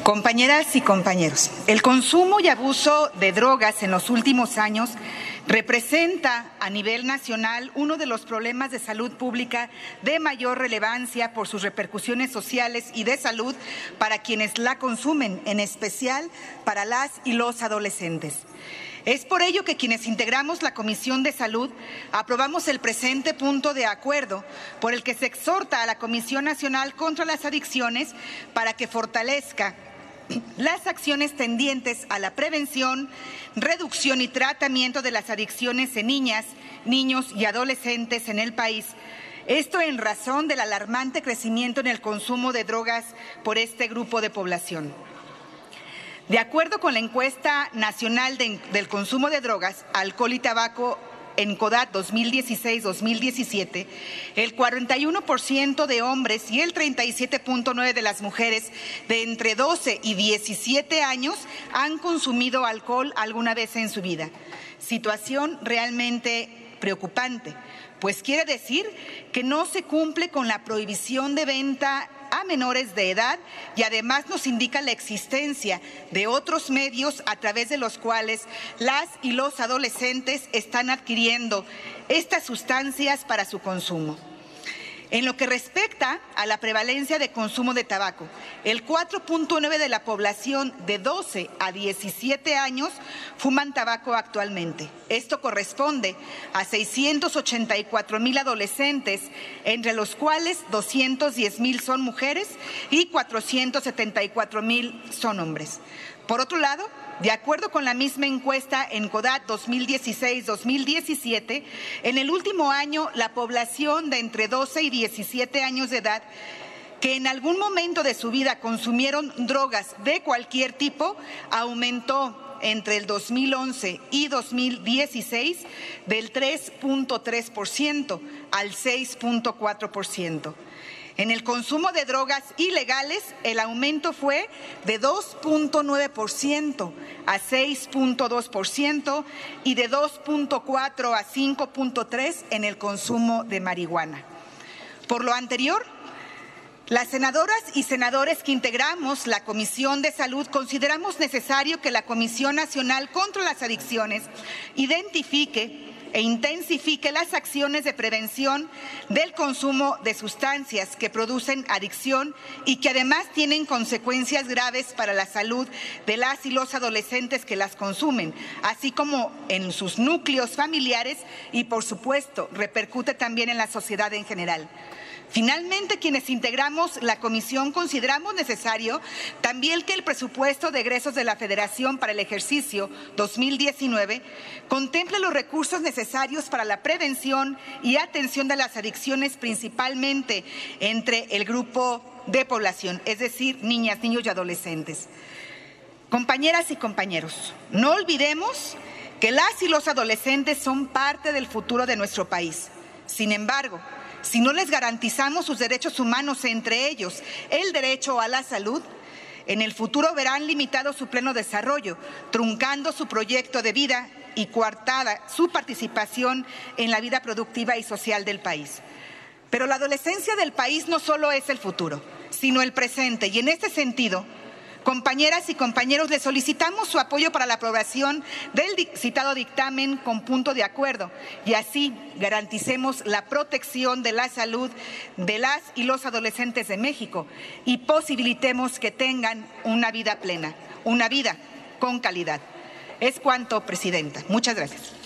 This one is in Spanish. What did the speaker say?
Compañeras y compañeros, el consumo y abuso de drogas en los últimos años representa a nivel nacional uno de los problemas de salud pública de mayor relevancia por sus repercusiones sociales y de salud para quienes la consumen, en especial para las y los adolescentes. Es por ello que quienes integramos la Comisión de Salud aprobamos el presente punto de acuerdo por el que se exhorta a la Comisión Nacional contra las Adicciones para que fortalezca las acciones tendientes a la prevención, reducción y tratamiento de las adicciones en niñas, niños y adolescentes en el país. Esto en razón del alarmante crecimiento en el consumo de drogas por este grupo de población. De acuerdo con la encuesta nacional del consumo de drogas, alcohol y tabaco en CODAT 2016-2017, el 41% de hombres y el 37.9% de las mujeres de entre 12 y 17 años han consumido alcohol alguna vez en su vida. Situación realmente preocupante, pues quiere decir que no se cumple con la prohibición de venta a menores de edad y además nos indica la existencia de otros medios a través de los cuales las y los adolescentes están adquiriendo estas sustancias para su consumo. En lo que respecta a la prevalencia de consumo de tabaco, el 4.9% de la población de 12 a 17 años fuman tabaco actualmente. Esto corresponde a 684,000 adolescentes, entre los cuales 210,000 son mujeres y 474,000 son hombres. Por otro lado, de acuerdo con la misma encuesta en CODAT 2016-2017, en el último año la población de entre 12 y 17 años de edad que en algún momento de su vida consumieron drogas de cualquier tipo aumentó entre el 2011 y 2016 del 3.3% al 6.4%. En el consumo de drogas ilegales, el aumento fue de 2.9% a 6.2% y de 2.4% a 5.3% en el consumo de marihuana. Por lo anterior, las senadoras y senadores que integramos la Comisión de Salud consideramos necesario que la Comisión Nacional contra las Adicciones identifique e intensifique las acciones de prevención del consumo de sustancias que producen adicción y que además tienen consecuencias graves para la salud de las y los adolescentes que las consumen, así como en sus núcleos familiares y, por supuesto, repercute también en la sociedad en general. Finalmente, quienes integramos la comisión consideramos necesario también que el presupuesto de egresos de la Federación para el ejercicio 2019 contemple los recursos necesarios para la prevención y atención de las adicciones, principalmente entre el grupo de población, es decir, niñas, niños y adolescentes. Compañeras y compañeros, no olvidemos que las y los adolescentes son parte del futuro de nuestro país. Sin embargo, si no les garantizamos sus derechos humanos, entre ellos el derecho a la salud, en el futuro verán limitado su pleno desarrollo, truncando su proyecto de vida y coartada su participación en la vida productiva y social del país. Pero la adolescencia del país no solo es el futuro, sino el presente, y en este sentido, compañeras y compañeros, les solicitamos su apoyo para la aprobación del citado dictamen con punto de acuerdo y así garanticemos la protección de la salud de las y los adolescentes de México y posibilitemos que tengan una vida plena, una vida con calidad. Es cuanto, Presidenta. Muchas gracias.